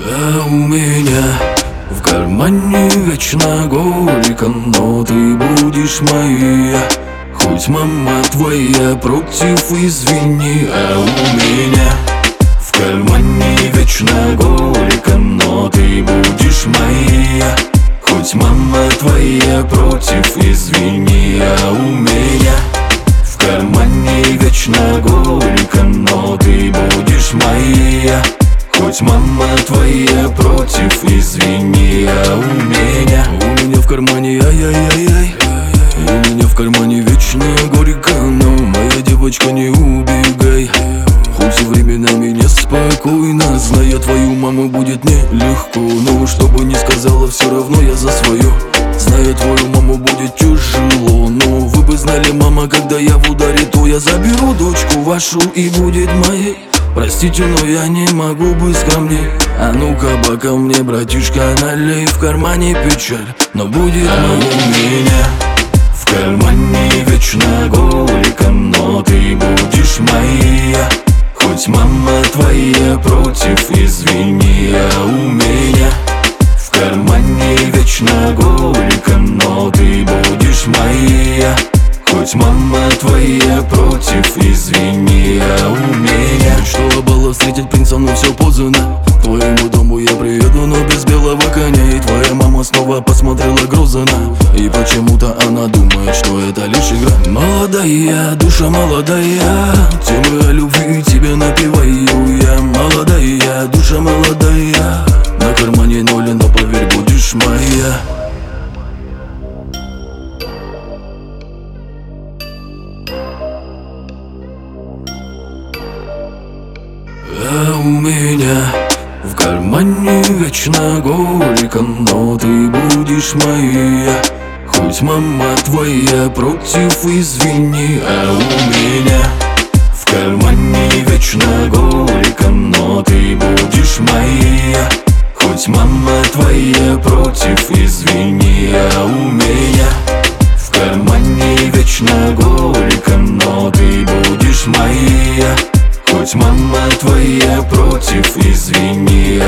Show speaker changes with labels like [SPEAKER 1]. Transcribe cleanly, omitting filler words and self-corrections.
[SPEAKER 1] А у меня в кармане вечно горько, но ты будешь моя. Хоть мама твоя против, извини. А у меня в кармане вечно горько, но ты будешь моя. Хоть мама твоя против, извини. А у меня в кармане вечно горько, но ты будешь моя. Хоть мама твоя против, извини. А у меня в кармане ай-яй-яй-яй. У меня в кармане вечно горько, но моя девочка, не убегай. Хоть временами неспокойно, зная твою маму, будет нелегко. Но что бы ни сказала, все равно я за свое. Зная твою маму, будет тяжело. Но вы бы знали, мама, когда я в ударе, то я заберу дочку вашу и будет моей. Простите, но я не могу быть скромней. А ну-ка, пока мне, братишка, налей. В кармане печаль, но будет меня. В кармане вечно горько, но ты будешь моя. Хоть мама твоя против, извини. А у меня в кармане вечно горько, но ты будешь моя. Хоть мама твоя против, извини. А у меня мечтала была встретить принца, но все поздно. К твоему дому я приеду, но без белого коня. И твоя мама снова посмотрела грозно. И почему-то она думает, что это лишь игра. Молодая, душа молодая, темы о любви тебе напеваю я. Молодая, душа молодая, на кармане ноль, но поверь, будешь моя. А у меня в кармане вечно горько, но ты будешь моя. Хоть мама твоя против, извини. А у меня в кармане вечно горько, но ты будешь моя. Хоть мама твоя против, извини. А у меня в кармане вечно горько, но ты будешь моя. Хоть мама твоя против, извини.